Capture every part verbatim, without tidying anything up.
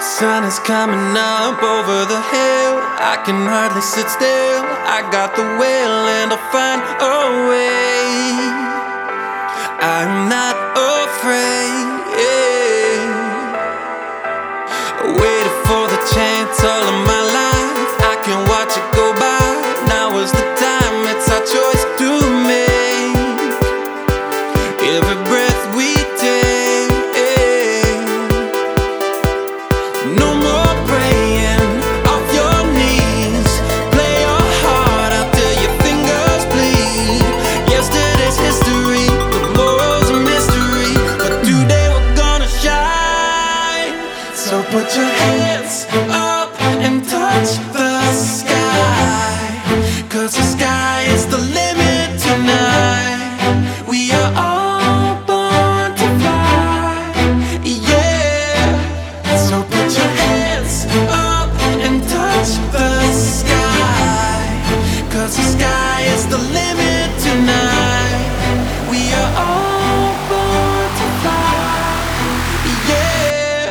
Sun is coming up over the hill. I can hardly sit still. I got the will and I'll find a way. I'm not afraid. Waited for the chance all of my life. I can watch it go by. Now is the time, it's our choice to make. Every breath we take. No more praying off your knees. Play your heart out till your fingers bleed. Yesterday's history, tomorrow's a mystery, but today we're gonna shine. So put your hands up and touch the sky, 'cause the sky is the limit tonight. We are all born to fly, yeah. So put your hands up and touch the sky, 'cause the sky is the limit tonight. We are all born to fly, yeah.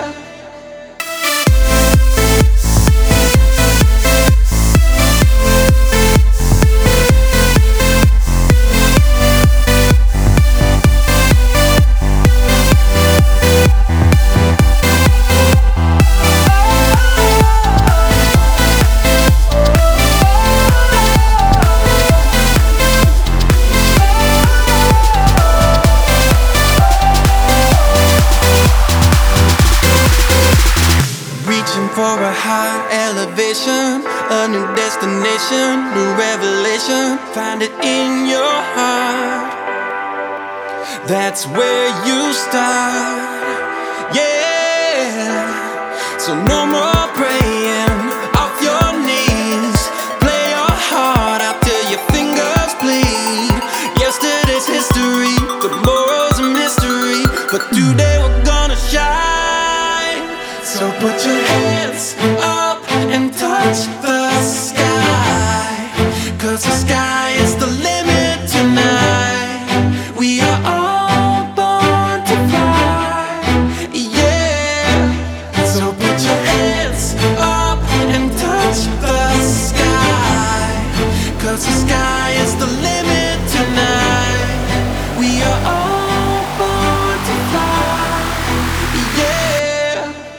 Reaching for a high elevation, a new destination, new revelation. Find it in your heart. That's where you start, yeah. So no more praying off your knees. Play your heart out till your fingers bleed. Yesterday's history, tomorrow's a mystery, but today we're gonna shine. So put your hands up and touch the sky, 'cause the sky is the limit tonight. We are all born to fly, yeah. So put your hands up and touch the sky, 'cause the sky is the limit tonight. We are all born to fly, yeah.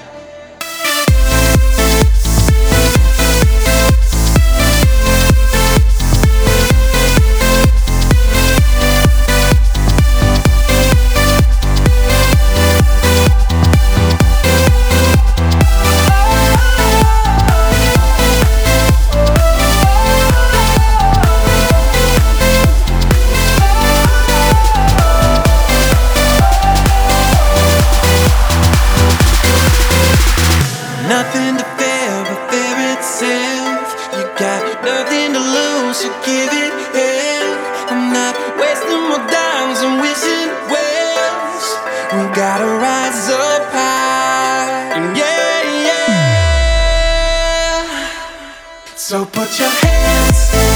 Nothing to fear but fear itself. You got nothing to lose, so give it hell. I'm not wasting more dimes and wishing wells. We gotta rise up high, and yeah, yeah. So put your hands